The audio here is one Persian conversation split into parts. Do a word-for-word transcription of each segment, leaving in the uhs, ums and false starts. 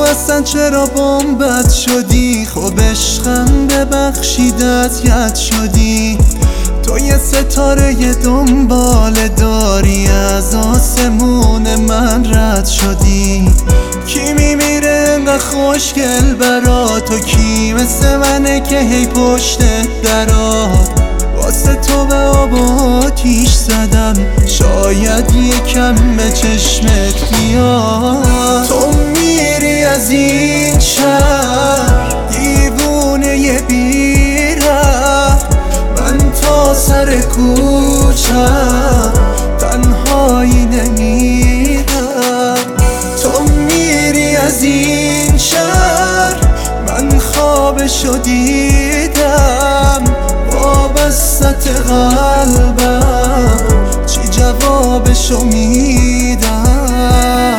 اصلا چرا بام بد شدی؟ خب عشقم ببخشیدت ید شدی. تو یه ستاره یه دنبال داری، از آسمون من رد شدی. کی میمیره انقدر خوشگل برا تو؟ کی مثل منه که هی پشت درات؟ واسه تو به آب و آتیش زدم، شاید یکم به چشمت بیاد. تو میری از این شهر دیوونه ی بیره، من تا سر کوچم تنهایی نمیرم. تو میری از این شهر، من خوابشو دیدم، وابسته قلبم چی جوابشو میدم؟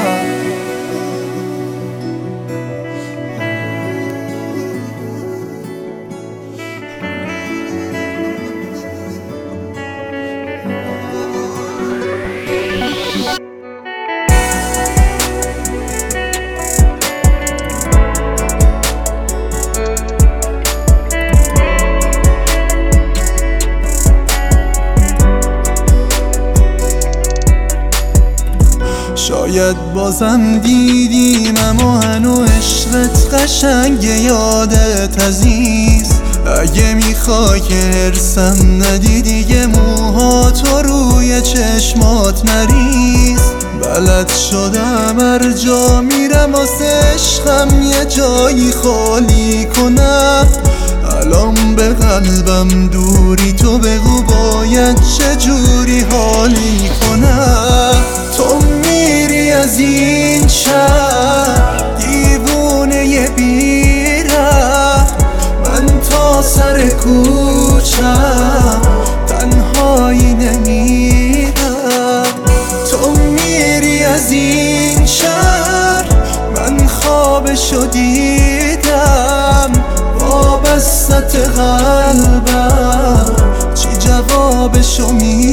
شاید بازم دیدیم اما هنو عشقت قشنگه، یادت عزیز. اگه میخوای که هرسم ندی دیگه موهاتو روی چشمات نریز. بلد شدم هر جا میرم واسه عشقم یه جایی خالی کنم. الان به قلبم دوری، تو بگو باید چجوری حالی کنم؟ تو میری از این شهر دیوونه ی بیره، من تا سر کوچم تنهایی نمیرم. تو میری از این شهر، من خوابشو دیدم، وابسته قلبم چی جوابشو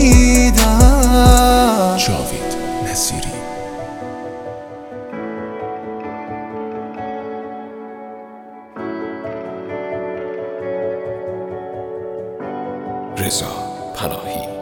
میدم؟ جاوید نصیری. رضا پناهی.